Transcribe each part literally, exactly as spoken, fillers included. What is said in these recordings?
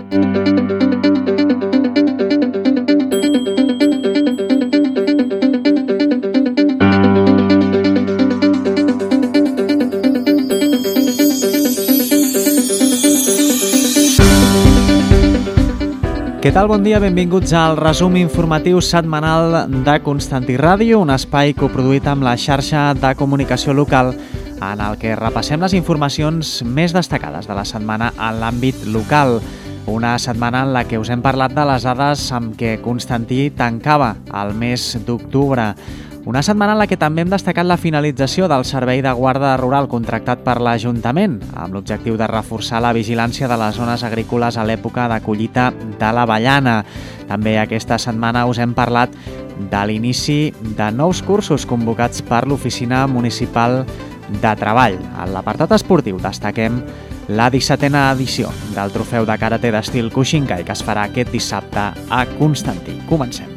Què tal? Bon dia, benvinguts al resum informatiu setmanal de Constantí Ràdio, un espai coproduït amb la xarxa de comunicació local en el que repassem les informacions més destacades de la setmana en l'àmbit local. Una setmana en la que us hem parlat de les dades amb què Constantí tancava el mes d'octubre. Una setmana en la que també hem destacat la finalització del servei de guarda rural contractat per l'Ajuntament, amb l'objectiu de reforçar la vigilància de les zones agrícoles a l'època de collita de l'avellana. També aquesta setmana us hem parlat de l'inici de nous cursos convocats per l'Oficina Municipal de Treball. En l'apartat esportiu destaquem la dissetena edició del trofeu de karate d'estil Kushinkai, que es farà aquest dissabte a Constantí. Comencem.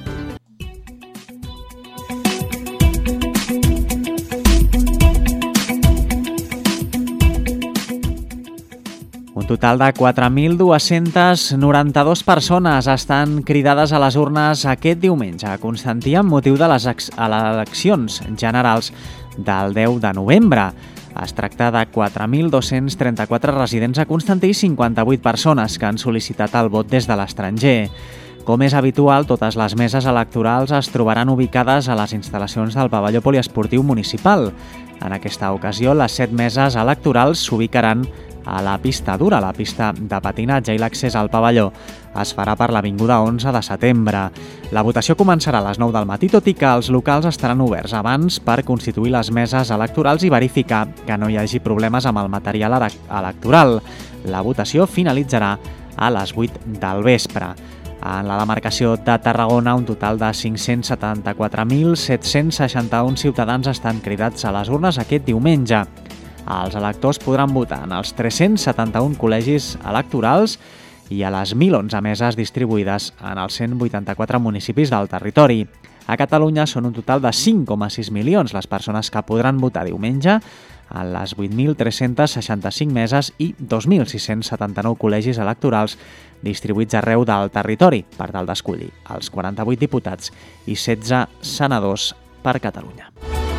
Un total de quatre mil dues-centes noranta-dues persones estan cridades a les urnes aquest diumenge a Constantí amb motiu de les eleccions generals del deu de novembre. Es tracta de quatre mil dos-cents trenta-quatre residents a Constantí i cinquanta-vuit persones que han sol·licitat el vot des de l'estranger. Com és habitual, totes les meses electorals es trobaran ubicades a les instal·lacions del pavelló poliesportiu municipal. En aquesta ocasió, les set meses electorals s'ubicaran a la pista dura, la pista de patinatge, i l'accés al pavelló es farà per l'avinguda onze de setembre. La votació començarà a les nou del matí, tot i que els locals estaran oberts abans per constituir les meses electorals i verificar que no hi hagi problemes amb el material electoral. La votació finalitzarà a les vuit del vespre. En la demarcació de Tarragona, un total de cinc-cents setanta-quatre mil set-cents seixanta-un ciutadans estan cridats a les urnes aquest diumenge. Els electors podran votar en els tres-cents setanta-un col·legis electorals i a les mil onze meses distribuïdes en els cent vuitanta-quatre municipis del territori. A Catalunya són un total de cinc coma sis milions les persones que podran votar diumenge en les vuit mil tres-cents seixanta-cinc meses i dos mil sis-cents setanta-nou col·legis electorals distribuïts arreu del territori per tal d'escollir els quaranta-vuit diputats i setze senadors per Catalunya.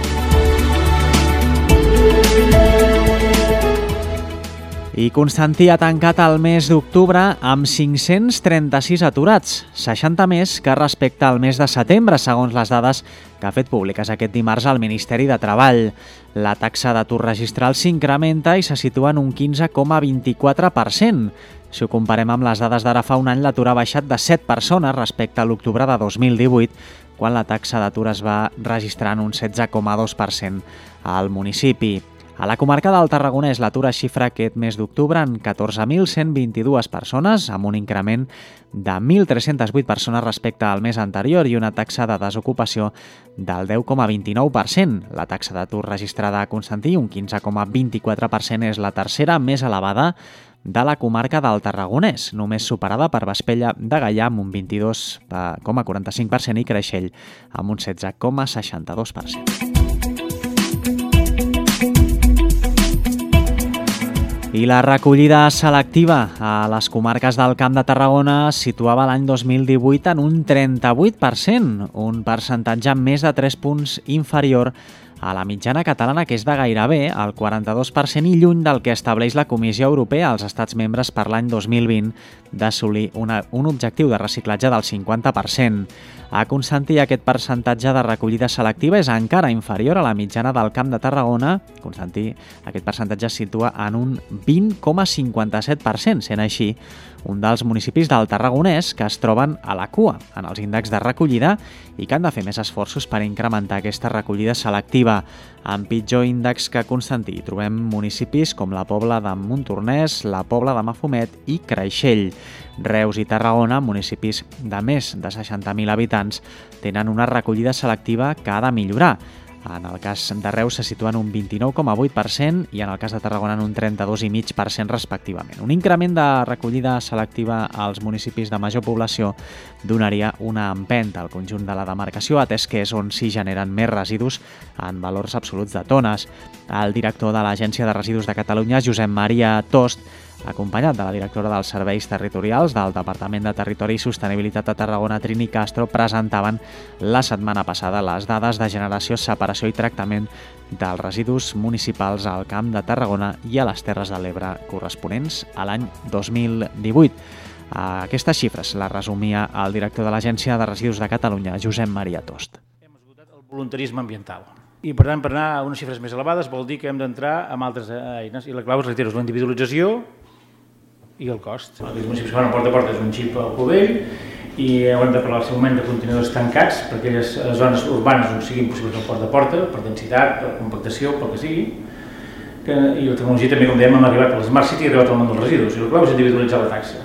I Constantí ha tancat el mes d'octubre amb cinc-cents trenta-sis aturats, seixanta més que respecte al mes de setembre, segons les dades que ha fet públiques aquest dimarts al Ministeri de Treball. La taxa d'atur registral s'incrementa i se situa en un quinze coma vint-i-quatre per cent. Si ho comparem amb les dades d'ara fa un any, l'atur ha baixat de set persones respecte a l'octubre de dos mil divuit, quan la taxa d'atur es va registrar en un setze coma dos per cent al municipi. A la comarca del Tarragonès, l'atur es xifra aquest mes d'octubre en catorze mil cent vint-i-dues persones, amb un increment de mil tres-cents vuit persones respecte al mes anterior i una taxa de desocupació del deu coma vint-i-nou per cent. La taxa d'atur registrada a Constantí, un quinze coma vint-i-quatre per cent, és la tercera més elevada de la comarca del Tarragonès, només superada per Vespella de Gaià amb un vint-i-dos coma quaranta-cinc per cent i Creixell amb un setze coma seixanta-dos per cent. I la recollida selectiva a les comarques del Camp de Tarragona situava l'any dos mil divuit en un trenta-vuit per cent, un percentatge més de tres punts inferior a la mitjana catalana, que és de gairebé el quaranta-dos per cent i lluny del que estableix la Comissió Europea als Estats membres per l'any dos mil vint d'assolir una, un objectiu de reciclatge del cinquanta per cent. A Constantí aquest percentatge de recollida selectiva és encara inferior a la mitjana del Camp de Tarragona. Constantí aquest percentatge es situa en un vint coma cinquanta-set per cent, sent així un dels municipis del Tarragonès que es troben a la cua en els índexs de recollida i que han de fer més esforços per incrementar aquesta recollida selectiva. En pitjor índex que Constantí trobem municipis com la Pobla de Montornès, la Pobla de Mafumet i Creixell. Reus i Tarragona, municipis de més de seixanta mil habitants, tenen una recollida selectiva que ha de millorar. En el cas de Reus se situa en un vint-i-nou coma vuit per cent i en el cas de Tarragona en un trenta-dos coma cinc per cent respectivament. Un increment de recollida selectiva als municipis de major població donaria una empenta al conjunt de la demarcació, atès que és on s'hi generen més residus en valors absoluts de tones. El director de l'Agència de Residus de Catalunya, Josep Maria Tost, acompanyat de la directora dels Serveis Territorials del Departament de Territori i Sostenibilitat de Tarragona, Trini Castro, presentaven la setmana passada les dades de generació, separació i tractament dels residus municipals al Camp de Tarragona i a les Terres de l'Ebre corresponents a l'any dos mil divuit. Aquestes xifres les resumia el director de l'Agència de Residus de Catalunya, Josep Maria Tost. Hem esgotat el voluntarisme ambiental. I, per tant, per anar a unes xifres més elevades vol dir que hem d'entrar amb altres eines. I la clau, reitero, és la individualització i el cost. Els municipis que fan porta a porta és un xip al cubell i haurem de parlar al seu moment de contenidors tancats per aquelles zones urbanes on sigui impossible el porta a porta, per densitat, per compactació, pel que sigui. Que, I la tecnologia també, com dèiem, hem arribat a l'Smart City i ha arribat al món dels residus. I la clau és individualitzar la taxa.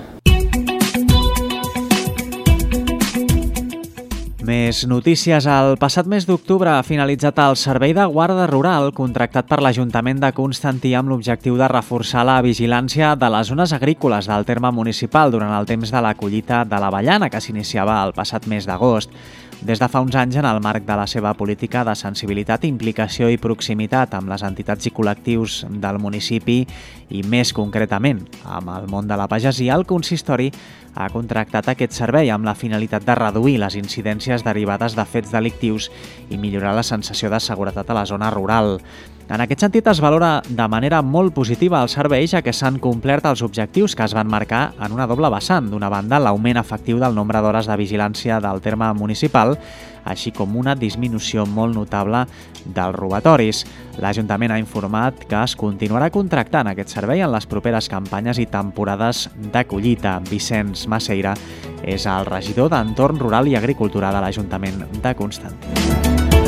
Més notícies. El passat mes d'octubre ha finalitzat el servei de guarda rural contractat per l'Ajuntament de Constantí amb l'objectiu de reforçar la vigilància de les zones agrícoles del terme municipal durant el temps de la collita de l'avellana que s'iniciava el passat mes d'agost. Des de fa uns anys, en el marc de la seva política de sensibilitat, implicació i proximitat amb les entitats i col·lectius del municipi i, més concretament, amb el món de la pagesia, el consistori ha contractat aquest servei amb la finalitat de reduir les incidències derivades de fets delictius i millorar la sensació de seguretat a la zona rural. En aquest sentit, es valora de manera molt positiva el servei, ja que s'han complert els objectius que es van marcar en una doble vessant. D'una banda, l'augment efectiu del nombre d'hores de vigilància del terme municipal, així com una disminució molt notable dels robatoris. L'Ajuntament ha informat que es continuarà contractant aquest servei en les properes campanyes i temporades de collita. Vicenç Maceira és el regidor d'Entorn Rural i Agricultura de l'Ajuntament de Constantí.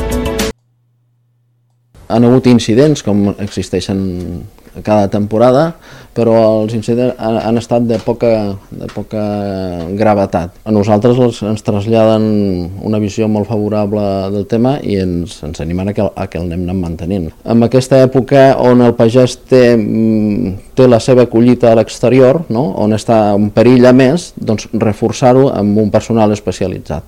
Han hagut incidents, com existeixen cada temporada, però els incidents han estat de poca, de poca gravetat. A nosaltres ens traslladen una visió molt favorable del tema i ens, ens animen a que, a que el anem mantenint. En aquesta època on el pagès té, té la seva collita a l'exterior, no? On està un perill a més, doncs reforçar-ho amb un personal especialitzat.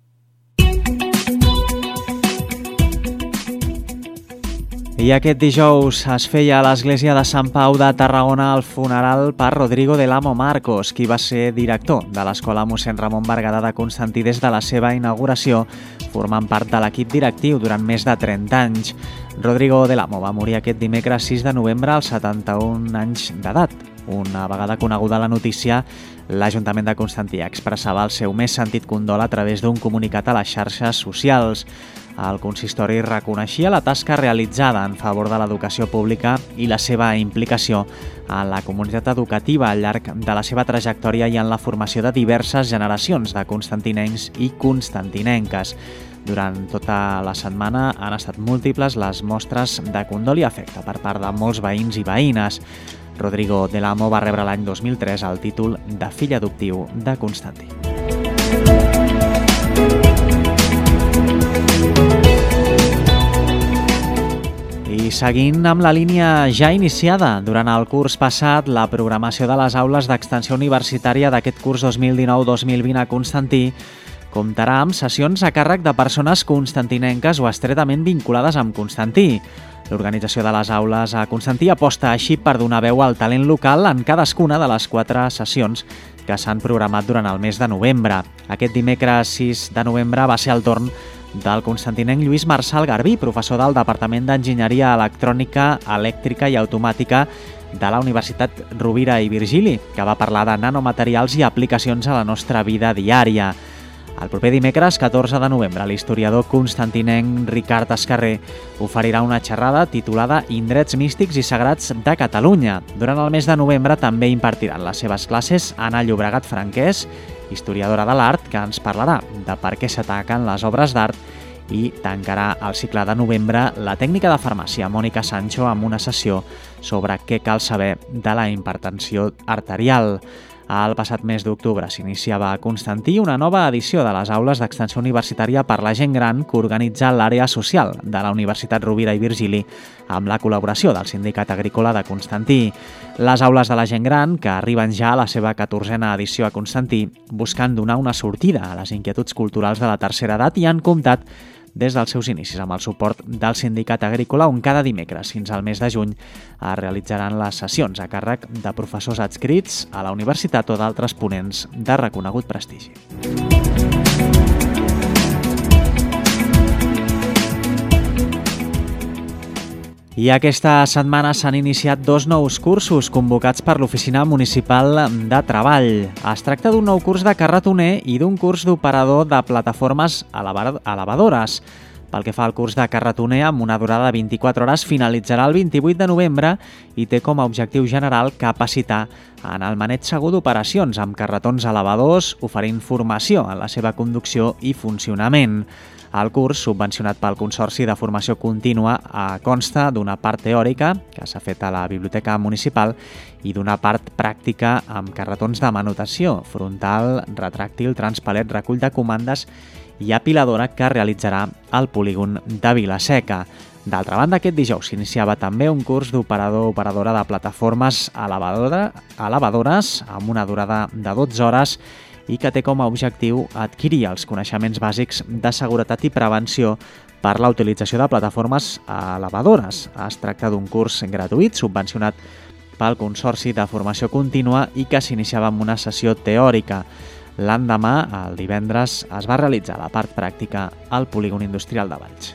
I aquest dijous es feia a l'església de Sant Pau de Tarragona el funeral per Rodrigo del Amo Marcos, qui va ser director de l'Escola Mossèn Ramon Berguedà de Constantí des de la seva inauguració, formant part de l'equip directiu durant més de trenta anys. Rodrigo del Amo va morir aquest dimecres sis de novembre als setanta-un anys d'edat. Una vegada coneguda la notícia, l'Ajuntament de Constantí expressava el seu més sentit condol a través d'un comunicat a les xarxes socials. El consistori reconeixia la tasca realitzada en favor de l'educació pública i la seva implicació en la comunitat educativa al llarg de la seva trajectòria i en la formació de diverses generacions de constantinencs i constantinenques. Durant tota la setmana han estat múltiples les mostres de condol i afecte per part de molts veïns i veïnes. Rodrigo del Amo va rebre l'any dos mil tres el títol de fill adoptiu de Constantí. I seguint amb la línia ja iniciada durant el curs passat, la programació de les aules d'extensió universitària d'aquest curs dos mil dinou dos mil vint a Constantí comptarà amb sessions a càrrec de persones constantinenques o estretament vinculades amb Constantí. L'organització de les aules a Constantí aposta així per donar veu al talent local en cadascuna de les quatre sessions que s'han programat durant el mes de novembre. Aquest dimecres sis de novembre va ser el torn del constantinenc Lluís Marçal Garbí, professor del Departament d'Enginyeria Electrònica, Elèctrica i Automàtica de la Universitat Rovira i Virgili, que va parlar de nanomaterials i aplicacions a la nostra vida diària. El proper dimecres, catorze de novembre, l'historiador constantinenc Ricard Escarrer oferirà una xerrada titulada Indrets místics i sagrats de Catalunya. Durant el mes de novembre també impartiran les seves classes Anna Llobregat Franquès, historiadora de l'art, que ens parlarà de per què s'ataquen les obres d'art, i tancarà el cicle de novembre la tècnica de farmàcia Mònica Sancho amb una sessió sobre què cal saber de la hipertensió arterial. El passat mes d'octubre s'iniciava a Constantí una nova edició de les aules d'extensió universitària per la gent gran que organitza l'àrea social de la Universitat Rovira i Virgili amb la col·laboració del Sindicat Agrícola de Constantí. Les aules de la gent gran, que arriben ja a la seva catorzena edició a Constantí, buscant donar una sortida a les inquietuds culturals de la tercera edat i han comptat des dels seus inicis, amb el suport del Sindicat Agrícola, on cada dimecres fins al mes de juny es realitzaran les sessions a càrrec de professors adscrits a la universitat o d'altres ponents de reconegut prestigi. I aquesta setmana s'han iniciat dos nous cursos convocats per l'Oficina Municipal de Treball. Es tracta d'un nou curs de carretoner i d'un curs d'operador de plataformes elevadores. Pel que fa al curs de carretoner, amb una durada de vint-i-quatre hores, finalitzarà el vint-i-vuit de novembre i té com a objectiu general capacitar en el maneig segur d'operacions amb carretons elevadors, oferint formació en la seva conducció i funcionament. El curs, subvencionat pel Consorci de Formació Contínua, consta d'una part teòrica, que s'ha fet a la Biblioteca Municipal, i d'una part pràctica amb carretons de manutenció, frontal, retràctil, transpalet, recull de comandes i apiladora que realitzarà al polígon de Vila-seca. D'altra banda, aquest dijous s'iniciava també un curs d'operador-operadora de plataformes elevadora, elevadores amb una durada de dotze hores i que té com a objectiu adquirir els coneixements bàsics de seguretat i prevenció per la utilització de plataformes elevadores. Es tracta d'un curs gratuït subvencionat pel Consorci de Formació Contínua i que s'iniciava amb una sessió teòrica. L'endemà, el divendres, es va realitzar la part pràctica al polígon industrial de Valls.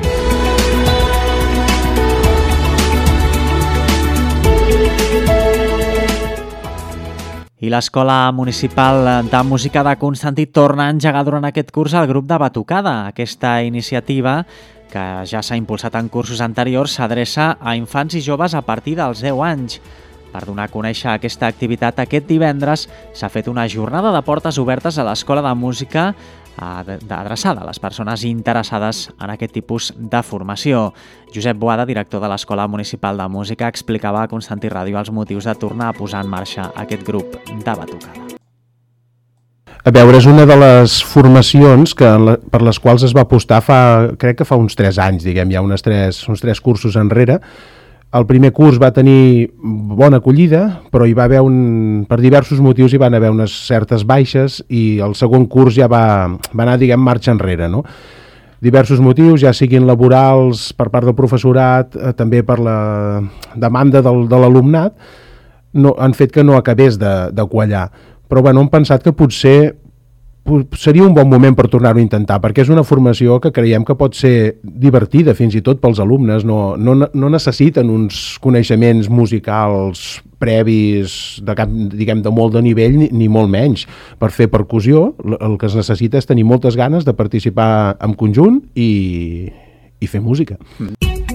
I l'Escola Municipal de Música de Constantí torna a engegar durant aquest curs el grup de batucada. Aquesta iniciativa, que ja s'ha impulsat en cursos anteriors, s'adreça a infants i joves a partir dels deu anys. Per donar a conèixer aquesta activitat, aquest divendres s'ha fet una jornada de portes obertes a l'Escola de Música adreçada a les persones interessades en aquest tipus de formació. Josep Boada, director de l'Escola Municipal de Música, explicava a Constantí Ràdio els motius de tornar a posar en marxa aquest grup de batucada. A veure, és una de les formacions que, per les quals es va apostar fa, crec que fa uns tres anys, diguem, ja uns tres, uns tres cursos enrere. El primer curs va tenir bona acollida, però hi va haver un, per diversos motius hi van haver unes certes baixes i el segon curs ja va, va anar, diguem, marxa enrere, no? Diversos motius, ja siguin laborals per part del professorat, eh, també per la demanda del, de l'alumnat, no, han fet que no acabés de, de quallar. Però bueno, hem pensat que potser seria un bon moment per tornar-ho a intentar, perquè és una formació que creiem que pot ser divertida fins i tot pels alumnes, no, no, no necessiten uns coneixements musicals previs de, cap, diguem, de molt de nivell ni, ni molt menys. Per fer percussió el que es necessita és tenir moltes ganes de participar en conjunt i, i fer música. Mm.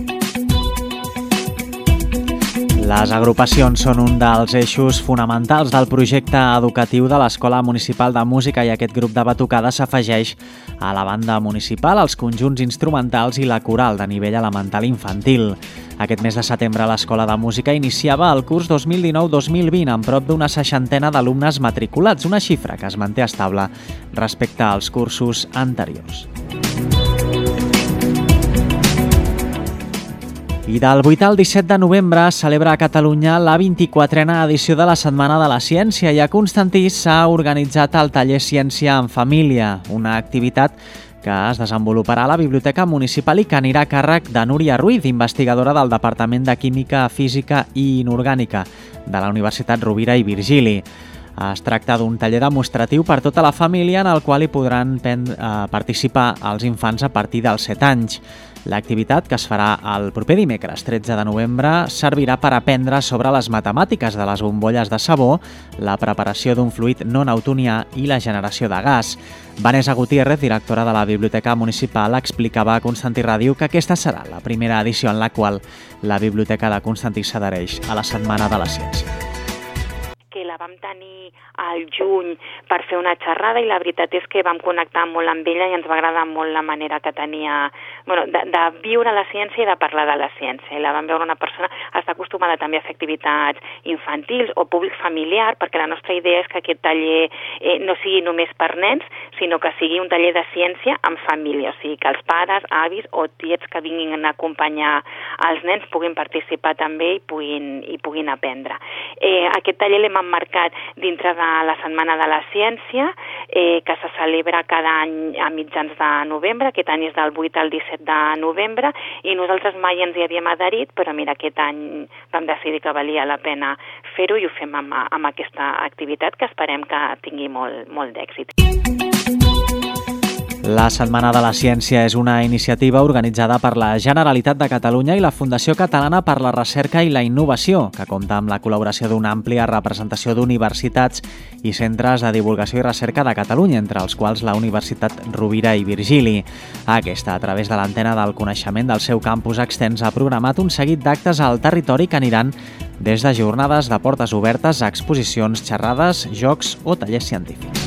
Les agrupacions són un dels eixos fonamentals del projecte educatiu de l'Escola Municipal de Música i aquest grup de batucada s'afegeix a la banda municipal, els conjunts instrumentals i la coral de nivell elemental infantil. Aquest mes de setembre l'Escola de Música iniciava el curs dos mil dinou dos mil vint amb prop d'una seixantena d'alumnes matriculats, una xifra que es manté estable respecte als cursos anteriors. I del vuit al disset de novembre es celebra a Catalunya la vint-i-quatrena edició de la Setmana de la Ciència i a Constantí s'ha organitzat el taller Ciència en Família, una activitat que es desenvoluparà a la Biblioteca Municipal i que anirà a càrrec de Núria Ruiz, investigadora del Departament de Química, Física i Inorgànica de la Universitat Rovira i Virgili. Es tracta d'un taller demostratiu per tota la família en el qual hi podran participar els infants a partir dels set anys. L'activitat, que es farà el proper dimecres tretze de novembre, servirà per aprendre sobre les matemàtiques de les bombolles de sabó, la preparació d'un fluid no newtonià i la generació de gas. Vanessa Gutiérrez, directora de la Biblioteca Municipal, explicava a Constantí Ràdio que aquesta serà la primera edició en la qual la Biblioteca de Constantí s'adhereix a la Setmana de la Ciència. Que la vam tenir al juny per fer una xerrada i la veritat és que vam connectar molt amb ella i ens va agradar molt la manera que tenia, bueno, de, de viure la ciència i de parlar de la ciència. I la vam veure una persona, està acostumada també a fer activitats infantils o públic familiar, perquè la nostra idea és que aquest taller eh, no sigui només per nens, sinó que sigui un taller de ciència amb família, o sigui que els pares, avis o tiets que vinguin a acompanyar els nens puguin participar també i puguin, i puguin aprendre. Eh, aquest taller l'hem emmarcat marcat dintre de la Setmana de la Ciència, eh, que se celebra cada any a mitjans de novembre. Aquest any és del vuit al disset de novembre, i nosaltres mai ens hi havíem adherit, però mira, aquest any vam decidir que valia la pena fer-ho i ho fem amb, amb aquesta activitat, que esperem que tingui molt, molt d'èxit. La Setmana de la Ciència és una iniciativa organitzada per la Generalitat de Catalunya i la Fundació Catalana per la Recerca i la Innovació, que compta amb la col·laboració d'una àmplia representació d'universitats i centres de divulgació i recerca de Catalunya, entre els quals la Universitat Rovira i Virgili. Aquesta, a través de l'antena del coneixement del seu campus extens, ha programat un seguit d'actes al territori que aniran des de jornades de portes obertes a exposicions, xerrades, jocs o tallers científics.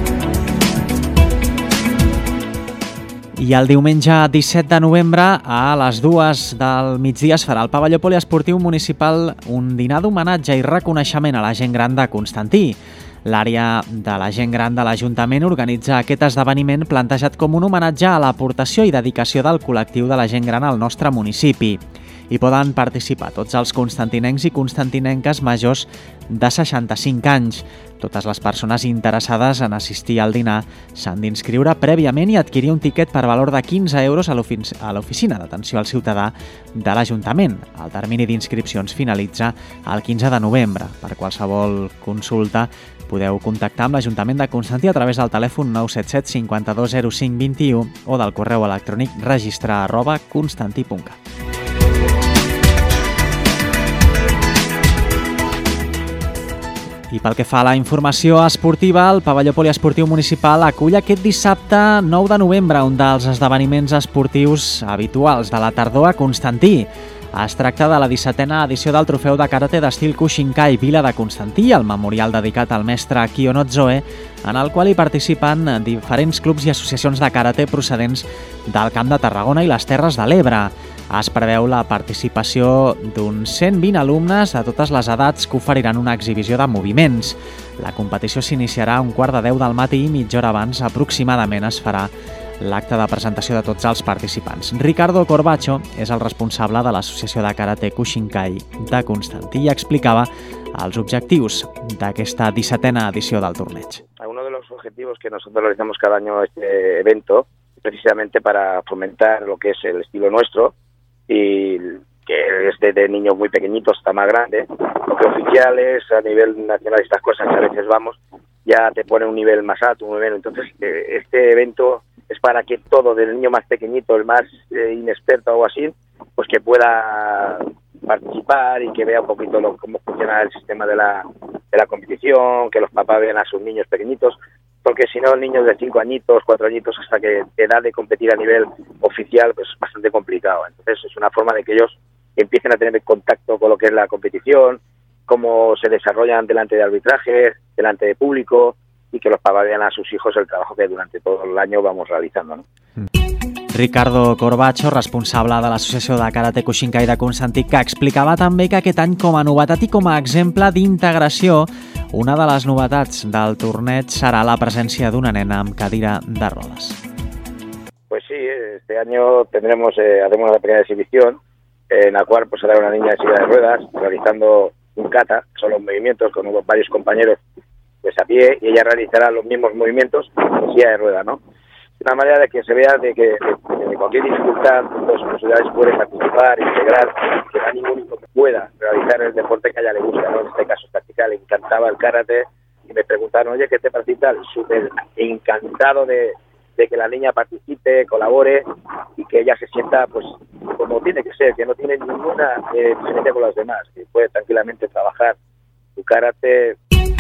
I el diumenge disset de novembre, a les dues del migdia, es farà al pavelló poliesportiu municipal un dinar d'homenatge i reconeixement a la gent gran de Constantí. L'àrea de la gent gran de l'Ajuntament organitza aquest esdeveniment plantejat com un homenatge a l'aportació i dedicació del col·lectiu de la gent gran al nostre municipi. Hi poden participar tots els constantinencs i constantinenques majors de seixanta-cinc anys. Totes les persones interessades en assistir al dinar s'han d'inscriure prèviament i adquirir un tiquet per valor de quinze euros a l'oficina d'atenció al ciutadà de l'Ajuntament. El termini d'inscripcions finalitza el quinze de novembre. Per qualsevol consulta podeu contactar amb l'Ajuntament de Constantí a través del telèfon nou set set cinquanta-dos zero cinc vint-i-u o del correu electrònic registrar arroba constantí punt cat. I pel que fa a la informació esportiva, el pavelló poliesportiu municipal acull aquest dissabte nou de novembre un dels esdeveniments esportius habituals de la tardor a Constantí. Es tracta de la dissetena edició del trofeu de karate d'estil Kushinkai Vila de Constantí, el memorial dedicat al mestre Kiyo Zoe, en el qual hi participen diferents clubs i associacions de karate procedents del Camp de Tarragona i les Terres de l'Ebre. Es preveu la participació d'uns cent vint alumnes de totes les edats que oferiran una exhibició de moviments. La competició s'iniciarà a un quart de deu del matí i mitja hora abans aproximadament es farà l'acte de presentació de tots els participants. Ricardo Corbacho és el responsable de l'Associació de Karate Kushinkai de Constantí i explicava els objectius d'aquesta dissetena edició del torneig. Uno de los objetivos que nosotros realizamos cada año este evento, precisamente para fomentar lo que es el estilo nuestro, y que es de niños muy pequeñitos hasta más grandes. Lo que oficial es a nivel nacional, estas cosas que a veces vamos, ya te pone un nivel más alto, un nivel. Entonces, eh, este evento es para que todo, del niño más pequeñito, el más eh, inexperto o así, pues que pueda participar y que vea un poquito lo, cómo funciona el sistema de la, de la competición, que los papás vean a sus niños pequeñitos, porque si no, niños de cinco añitos, cuatro añitos, hasta que edad de competir a nivel oficial, pues es bastante complicado. Entonces es una forma de que ellos empiecen a tener contacto con lo que es la competición, cómo se desarrollan delante de arbitrajes, delante de público, y que los papás vean a sus hijos el trabajo que durante todo el año vamos realizando, ¿no? Ricardo Corbacho, responsable de l'Associació de Karate Kushinkai de Constantí, que explicava també que aquest any, com a novetat i com a exemple d'integració, una de les novetats del torneig serà la presència d'una nena amb cadira de rodes. Pues sí, este año tendremos, eh, haremos una pequeña exhibición en la cual pues hará una niña en silla de ruedas realizando un kata, que son los movimientos con varios compañeros pues a pie, y ella realizará los mismos movimientos en silla de ruedas, ¿no? Una manera de que se vea de que de, de cualquier dificultad los posibilidades pueden participar, integrar, que no hay ningún que pueda realizar el deporte que a ella le gusta, ¿no? En este caso practicar, le encantaba el karate y me preguntaron, oye, ¿qué te parece tal? Súper encantado de, de que la niña participe, colabore y que ella se sienta pues como tiene que ser, que no tiene ninguna eh, diferencia con los demás, que puede tranquilamente trabajar su karate.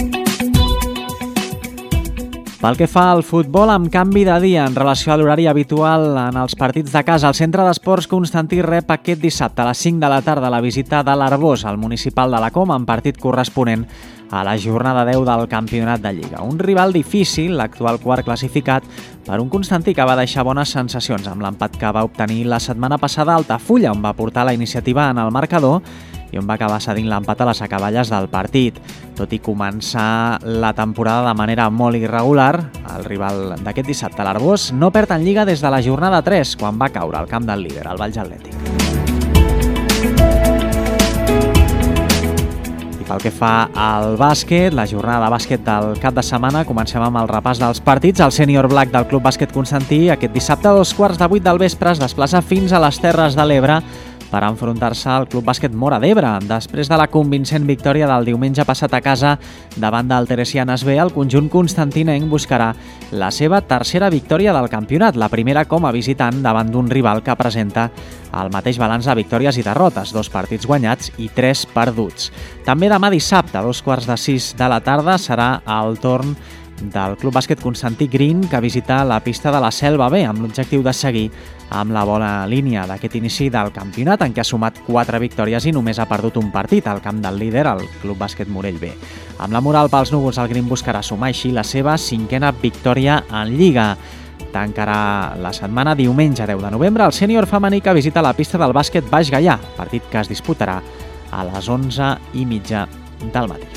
Pel que fa al futbol, amb canvi de dia en relació a l'horari habitual en els partits de casa, el Centre d'Esports Constantí rep aquest dissabte a les cinc de la tarda la visita de l'Arbós, al municipal de la Coma, en partit corresponent a la jornada deu del campionat de Lliga. Un rival difícil, l'actual quart classificat, per un Constantí que va deixar bones sensacions amb l'empat que va obtenir la setmana passada a Altafulla, on va portar la iniciativa en el marcador i on va acabar cedint l'empat a les acaballes del partit. Tot i començar la temporada de manera molt irregular, el rival d'aquest dissabte, l'Arbós, no perd en Lliga des de la jornada tres, quan va caure al camp del líder, el Valls Atlètic. I Pel que fa al bàsquet, la jornada de bàsquet del cap de setmana, comencem amb el repàs dels partits. El sènior Black del Club Bàsquet Constantí aquest dissabte a dos quarts de vuit del vespre es desplaça fins a les Terres de l'Ebre per enfrontar-se al Club Bàsquet Móra d'Ebre. Després de la convincent victòria del diumenge passat a casa davant del Teresianes B, el conjunt constantinenc buscarà la seva tercera victòria del campionat, la primera com a visitant davant d'un rival que presenta el mateix balanç de victòries i derrotes, dos partits guanyats i tres perduts. També demà dissabte, a dos quarts de sis de la tarda, serà el torn del Club Bàsquet Constantí Green, que visita la pista de la Selva B amb l'objectiu de seguir amb la bona línia d'aquest inici del campionat, en què ha sumat quatre victòries i només ha perdut un partit al camp del líder, el Club Bàsquet Morell B. Amb la moral pels núvols, el Green buscarà sumar així la seva cinquena victòria en Lliga. Tancarà la setmana diumenge deu de novembre el sènior femení, que visita la pista del bàsquet Baix Gaià, partit que es disputarà a les onze i mitja del matí.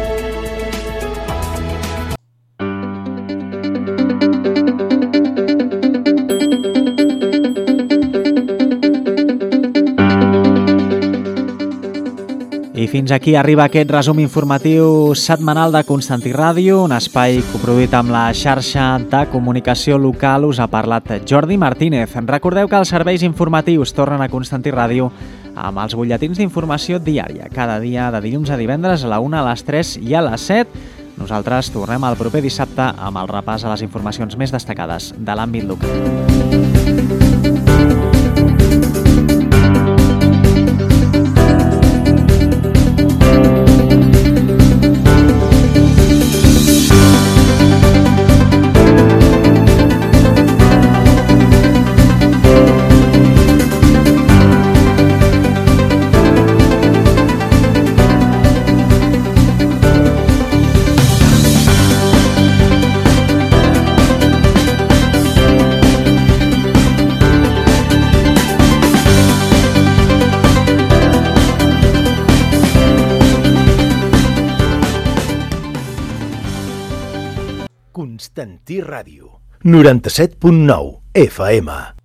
I fins aquí arriba aquest resum informatiu setmanal de Constantí Ràdio, un espai coproduït amb la xarxa de comunicació local. Us ha parlat Jordi Martínez. Recordeu que els serveis informatius tornen a Constantí Ràdio amb els butlletins d'informació diària, cada dia de dilluns a divendres a la una, a les tres i a les set. Nosaltres tornem el proper dissabte amb el repàs a les informacions més destacades de l'àmbit local. Constantí Ràdio, noranta-set punt nou F M.